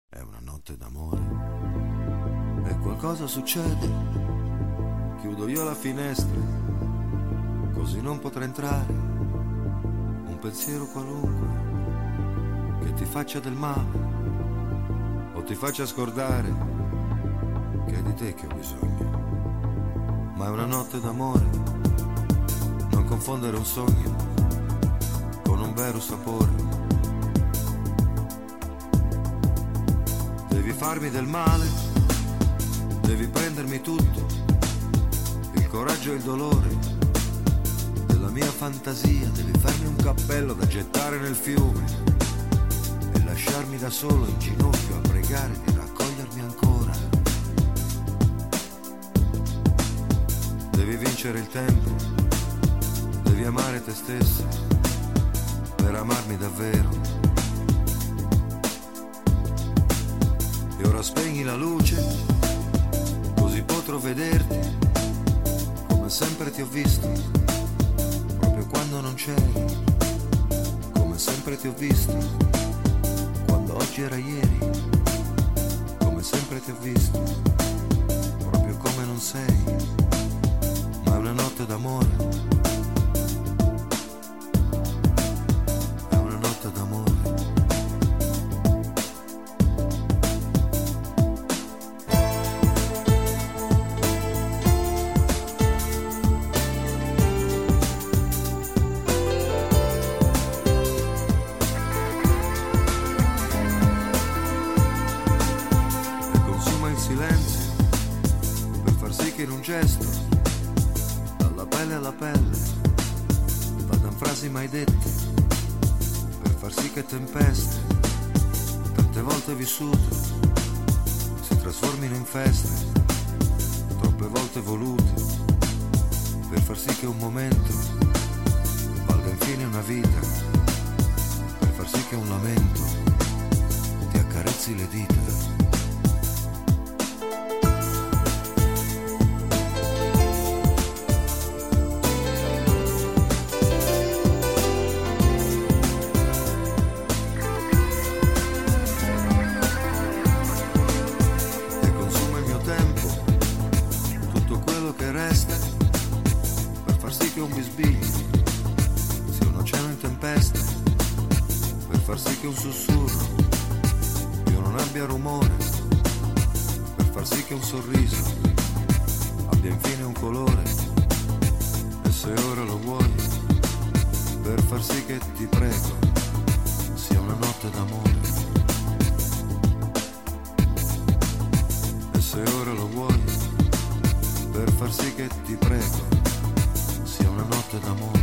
È una notte d'amore e qualcosa succede. Chiudo io la finestra, così non potrà entrare un pensiero qualunque che ti faccia del male o ti faccia scordare che è di te che ho bisogno. Ma è una notte d'amore, non confondere un sogno con un vero sapore. Devi farmi del male, devi prendermi tutto, il coraggio e il dolore della mia fantasia. Devi farmi un cappello da gettare nel fiume e lasciarmi da solo in ginocchio a pregare di raccogliermi ancora. Devi vincere il tempo, devi amare te stesso per amarmi davvero. E ora spegni la luce, così potrò vederti come sempre ti ho visto, proprio quando non c'eri, come sempre ti ho visto, quando oggi era ieri, come sempre ti ho visto, proprio come non sei. Ma è una notte d'amore, è una notte d'amore. In un gesto, dalla pelle alla pelle, vadan frasi mai dette, per far sì che tempeste, tante volte vissute, si trasformino in feste, troppe volte volute, per far sì che un momento valga infine una vita, per far sì che un lamento ti accarezzi le dita. Un bisbiglio sia un oceano in tempesta, per far sì che un sussurro io non abbia rumore, per far sì che un sorriso abbia infine un colore. E se ora lo vuoi, per far sì che ti prego sia una notte d'amore. E se ora lo vuoi, per far sì che ti prego sia una notte d'amore.